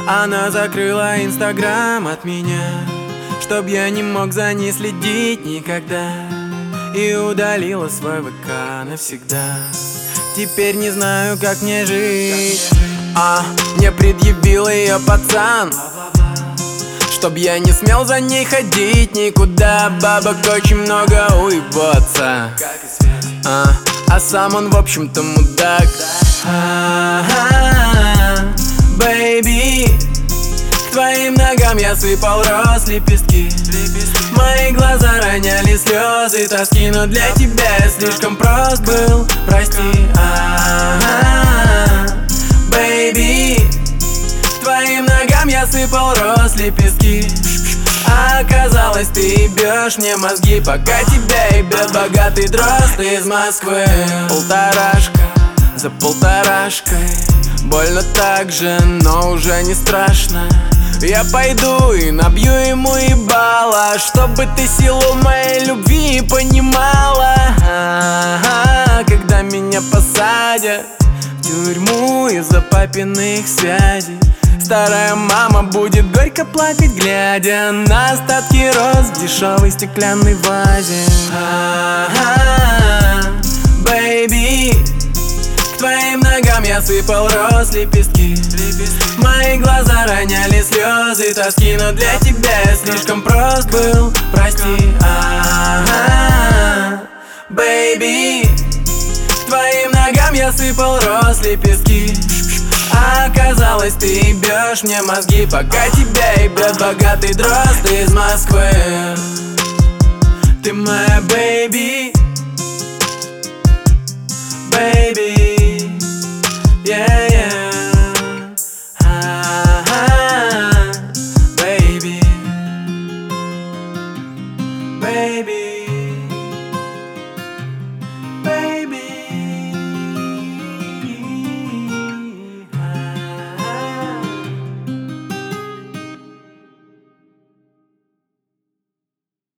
Она закрыла Инстаграм от меня, чтоб я не мог за ней следить никогда, и удалила свой ВК навсегда. Теперь не знаю, как мне жить. Мне предъявил ее пацан, чтоб я не смел за ней ходить никуда. Бабок очень много у его отца, а сам он в общем-то мудак. Бэйби, к твоим ногам я сыпал роз лепестки. Мои глаза роняли слезы тоски, но для тебя я слишком прост был, прости. Бэйби, к твоим ногам я сыпал роз лепестки. А оказалось, ты бьешь мне мозги, пока тебя ебет богатый дрозд из Москвы. Полторашка за полторашкой, больно так же, но уже не страшно. Я пойду и набью ему ебало, чтобы ты силу моей любви понимала. Когда меня посадят в тюрьму из-за папиных связей, старая мама будет горько плакать, глядя на остатки роз в дешевой стеклянной вазе. Бэйби, к твоим ногам я сыпал роз лепестки. Мои глаза роняли слезы тоски, но для тебя я слишком прост был, прости. Бэйби, к твоим ногам я сыпал роз лепестки. А оказалось, ты бьешь мне мозги, пока тебя ебет богатый дрозд из Москвы. Ты моя бэйби, бэйби, yeah, yeah. Baby, baby.